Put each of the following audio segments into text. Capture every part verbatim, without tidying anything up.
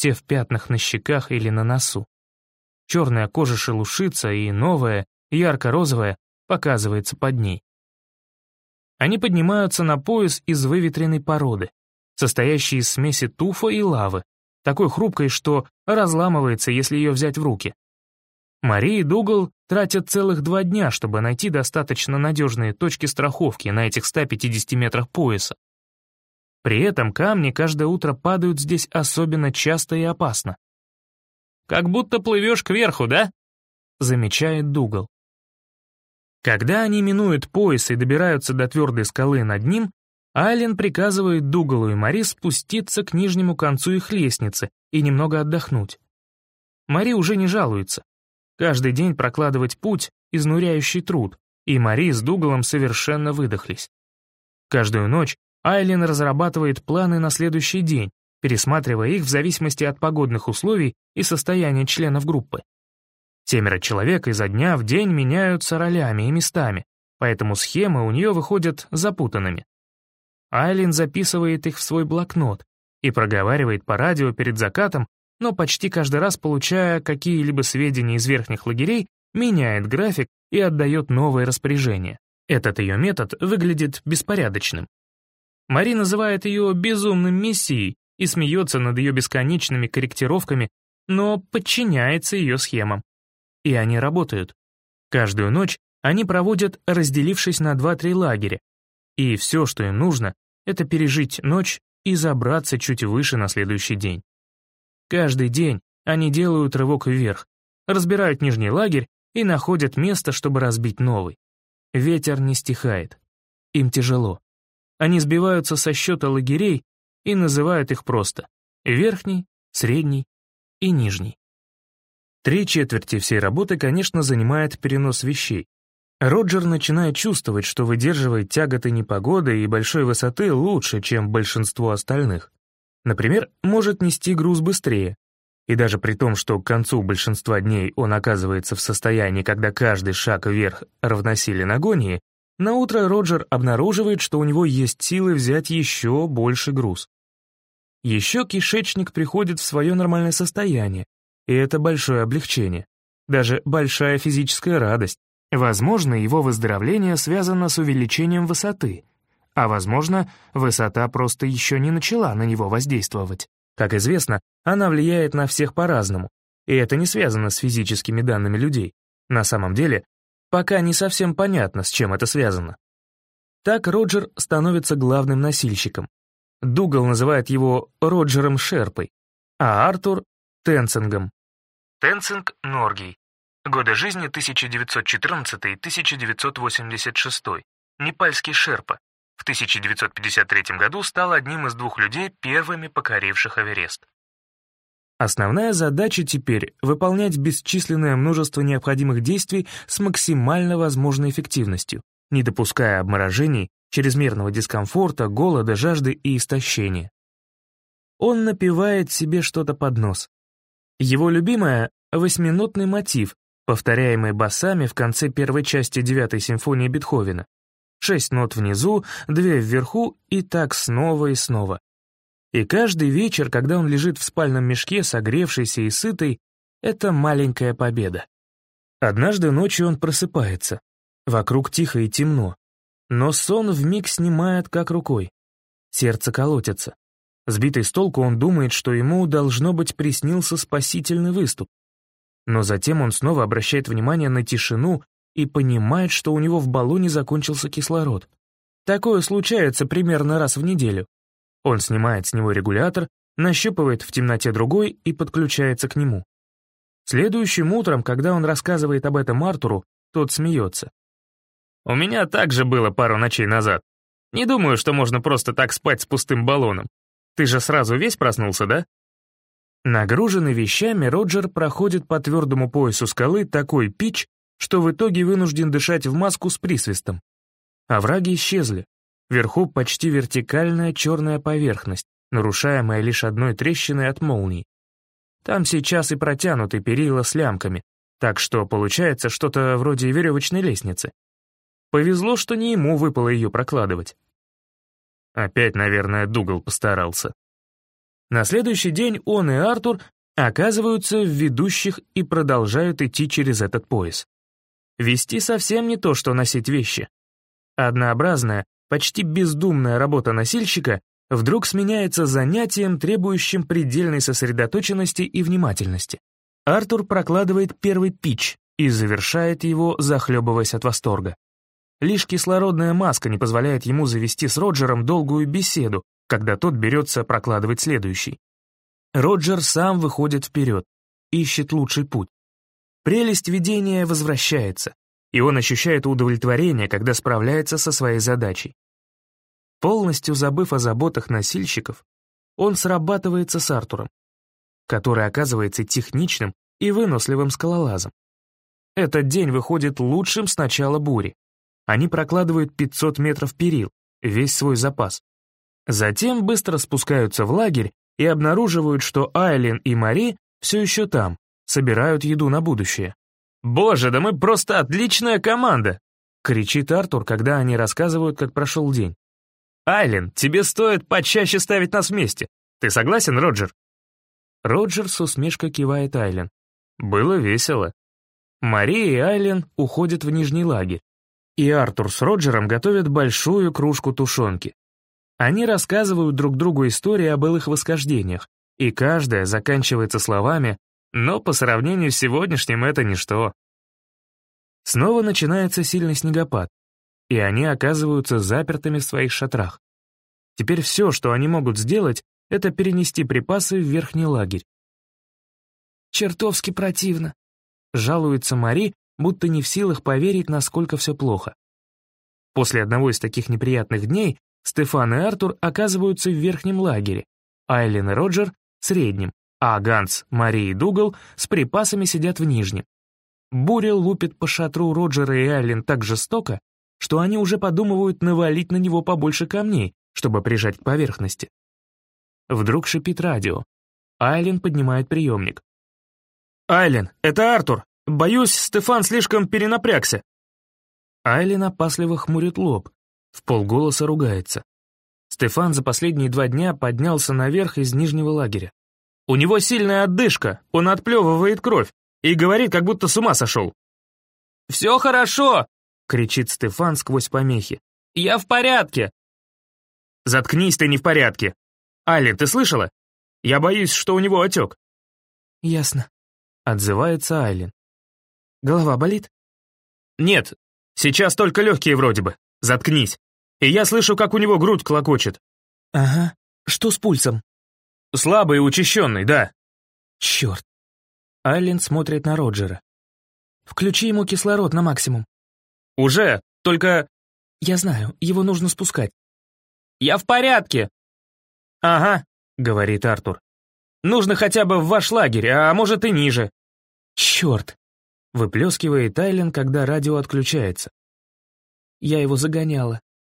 все в пятнах на щеках или на носу. Черная кожа шелушится, и новая, ярко-розовая, показывается под ней. Они поднимаются на пояс из выветренной породы, состоящей из смеси туфа и лавы, такой хрупкой, что разламывается, если ее взять в руки. Мари и Дугал тратят целых два дня, чтобы найти достаточно надежные точки страховки на этих ста пятидесяти метрах пояса. При этом камни каждое утро падают здесь особенно часто и опасно. «Как будто плывешь кверху, да?» — замечает Дугал. Когда они минуют пояс и добираются до твердой скалы над ним, Айлен приказывает Дугалу и Мари спуститься к нижнему концу их лестницы и немного отдохнуть. Мари уже не жалуется. Каждый день прокладывать путь — изнуряющий труд, и Мари с Дугалом совершенно выдохлись. Каждую ночь Айлен разрабатывает планы на следующий день, пересматривая их в зависимости от погодных условий и состояния членов группы. Семеро человек изо дня в день меняются ролями и местами, поэтому схемы у нее выходят запутанными. Айлен записывает их в свой блокнот и проговаривает по радио перед закатом, но почти каждый раз, получая какие-либо сведения из верхних лагерей, меняет график и отдает новые распоряжения. Этот ее метод выглядит беспорядочным. Мари называет ее «безумным мессией» и смеется над ее бесконечными корректировками, но подчиняется ее схемам. И они работают. Каждую ночь они проводят, разделившись на два-три лагеря, и все, что им нужно, это пережить ночь и забраться чуть выше на следующий день. Каждый день они делают рывок вверх, разбирают нижний лагерь и находят место, чтобы разбить новый. Ветер не стихает. Им тяжело. Они сбиваются со счета лагерей и называют их просто верхний, средний и нижний. Три четверти всей работы, конечно, занимает перенос вещей. Роджер начинает чувствовать, что выдерживает тяготы непогоды и большой высоты лучше, чем большинство остальных. Например, может нести груз быстрее. И даже при том, что к концу большинства дней он оказывается в состоянии, когда каждый шаг вверх равносилен агонии, наутро Роджер обнаруживает, что у него есть силы взять еще больше груз. Еще кишечник приходит в свое нормальное состояние, и это большое облегчение, даже большая физическая радость. Возможно, его выздоровление связано с увеличением высоты, а возможно, высота просто еще не начала на него воздействовать. Как известно, она влияет на всех по-разному, и это не связано с физическими данными людей. На самом деле, пока не совсем понятно, с чем это связано. Так Роджер становится главным носильщиком. Дугал называет его Роджером Шерпой, а Артур — Тенцингом. Тенцинг Норгей. Годы жизни тысяча девятьсот четырнадцатый — тысяча девятьсот восемьдесят шестой. Непальский шерпа. В тысяча девятьсот пятьдесят третьем году стал одним из двух людей, первыми покоривших Эверест. Основная задача теперь — выполнять бесчисленное множество необходимых действий с максимально возможной эффективностью, не допуская обморожений, чрезмерного дискомфорта, голода, жажды и истощения. Он напевает себе что-то под нос. Его любимое — восьминотный мотив, повторяемый басами в конце первой части девятой симфонии Бетховена. Шесть нот внизу, две вверху и так снова и снова. И каждый вечер, когда он лежит в спальном мешке, согревшийся и сытый, это маленькая победа. Однажды ночью он просыпается. Вокруг тихо и темно. Но сон вмиг снимает как рукой. Сердце колотится. Сбитый с толку, он думает, что ему, должно быть, приснился спасительный выступ. Но затем он снова обращает внимание на тишину и понимает, что у него в баллоне закончился кислород. Такое случается примерно раз в неделю. Он снимает с него регулятор, нащупывает в темноте другой и подключается к нему. Следующим утром, когда он рассказывает об этом Артуру, тот смеется. «У меня так же было пару ночей назад. Не думаю, что можно просто так спать с пустым баллоном. Ты же сразу весь проснулся, да?» Нагруженный вещами, Роджер проходит по твердому поясу скалы такой пич, что в итоге вынужден дышать в маску с присвистом. Овраги исчезли. Вверху почти вертикальная черная поверхность, нарушаемая лишь одной трещиной от молнии. Там сейчас и протянуты перила с лямками, так что получается что-то вроде веревочной лестницы. Повезло, что не ему выпало ее прокладывать. Опять, наверное, Дугал постарался. На следующий день он и Артур оказываются в ведущих и продолжают идти через этот пояс. Вести совсем не то, что носить вещи. Однообразная, почти бездумная работа носильщика вдруг сменяется занятием, требующим предельной сосредоточенности и внимательности. Артур прокладывает первый питч и завершает его, захлебываясь от восторга. Лишь кислородная маска не позволяет ему завести с Роджером долгую беседу, когда тот берется прокладывать следующий. Роджер сам выходит вперед, ищет лучший путь. Прелесть видения возвращается, и он ощущает удовлетворение, когда справляется со своей задачей. Полностью забыв о заботах носильщиков, он срабатывается с Артуром, который оказывается техничным и выносливым скалолазом. Этот день выходит лучшим с начала бури. Они прокладывают пятьсот метров перил, весь свой запас. Затем быстро спускаются в лагерь и обнаруживают, что Айлин и Мари все еще там, собирают еду на будущее. «Боже, да мы просто отличная команда!» — кричит Артур, когда они рассказывают, как прошел день. «Айлин, тебе стоит почаще ставить нас вместе. Ты согласен, Роджер?» Роджер с усмешкой кивает Айлин. «Было весело». Мари и Айлин уходят в нижний лагерь, и Артур с Роджером готовят большую кружку тушенки. Они рассказывают друг другу истории о былых восхождениях, и каждая заканчивается словами «но по сравнению с сегодняшним это ничто». Снова начинается сильный снегопад, и они оказываются запертыми в своих шатрах. Теперь все, что они могут сделать, это перенести припасы в верхний лагерь. «Чертовски противно», — жалуется Мари, будто не в силах поверить, насколько все плохо. После одного из таких неприятных дней Стефан и Артур оказываются в верхнем лагере, Айлин и Роджер — в среднем, а Ганс, Мари и Дугал с припасами сидят в нижнем. Буря лупит по шатру Роджера и Айлин так жестоко, что они уже подумывают навалить на него побольше камней, чтобы прижать к поверхности. Вдруг шипит радио. Айлин поднимает приемник. «Айлин, это Артур! Боюсь, Стефан слишком перенапрягся!» Айлин опасливо хмурит лоб, вполголоса ругается. Стефан за последние два дня поднялся наверх из нижнего лагеря. «У него сильная отдышка, он отплевывает кровь и говорит, как будто с ума сошел». «Все хорошо!» — кричит Стефан сквозь помехи. «Я в порядке!» «Заткнись, ты не в порядке! Айлин, ты слышала? Я боюсь, что у него отек». «Ясно», — отзывается Айлин. «Голова болит?» «Нет, сейчас только легкие вроде бы. Заткнись. И я слышу, как у него грудь клокочет». «Ага. Что с пульсом?» «Слабый и учащенный, да». «Черт». Айлин смотрит на Роджера. «Включи ему кислород на максимум». «Уже, только...» «Я знаю, его нужно спускать». «Я в порядке». «Ага», — говорит Артур. «Нужно хотя бы в ваш лагерь, а может и ниже». «Черт», — выплескивает Айлин, когда радио отключается. «Я его загоняла».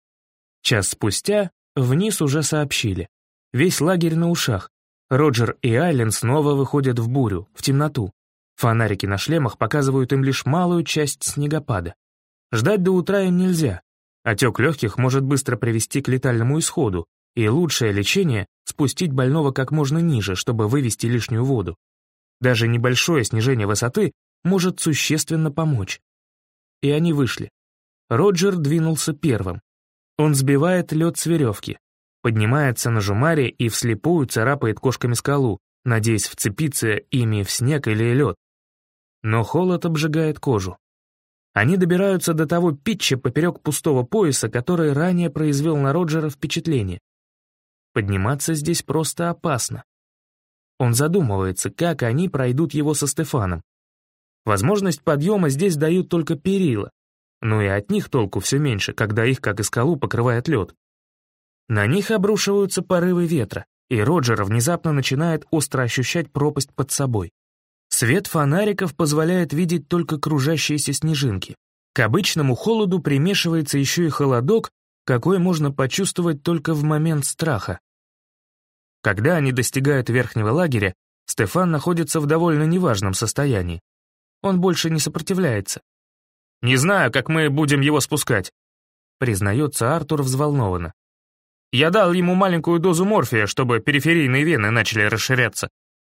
Час спустя вниз уже сообщили. Весь лагерь на ушах. Роджер и Айлин снова выходят в бурю, в темноту. Фонарики на шлемах показывают им лишь малую часть снегопада. Ждать до утра им нельзя. Отек легких может быстро привести к летальному исходу, и лучшее лечение — спустить больного как можно ниже, чтобы вывести лишнюю воду. Даже небольшое снижение высоты может существенно помочь. И они вышли. Роджер двинулся первым. Он сбивает лед с веревки, поднимается на жумаре и вслепую царапает кошками скалу, надеясь вцепиться ими в снег или лед. Но холод обжигает кожу. Они добираются до того питча поперек пустого пояса, который ранее произвел на Роджера впечатление. Подниматься здесь просто опасно. Он задумывается, как они пройдут его со Стефаном. Возможность подъема здесь дают только перила, но и от них толку все меньше, когда их, как и скалу, покрывает лед. На них обрушиваются порывы ветра, и Роджер внезапно начинает остро ощущать пропасть под собой. Свет фонариков позволяет видеть только кружащиеся снежинки. К обычному холоду примешивается еще и холодок, какой можно почувствовать только в момент страха. Когда они достигают верхнего лагеря, Стефан находится в довольно неважном состоянии. Он больше не сопротивляется. «Не знаю, как мы будем его спускать», — признается Артур взволнованно. Я дал ему маленькую дозу морфия, чтобы периферийные вены начали расширяться.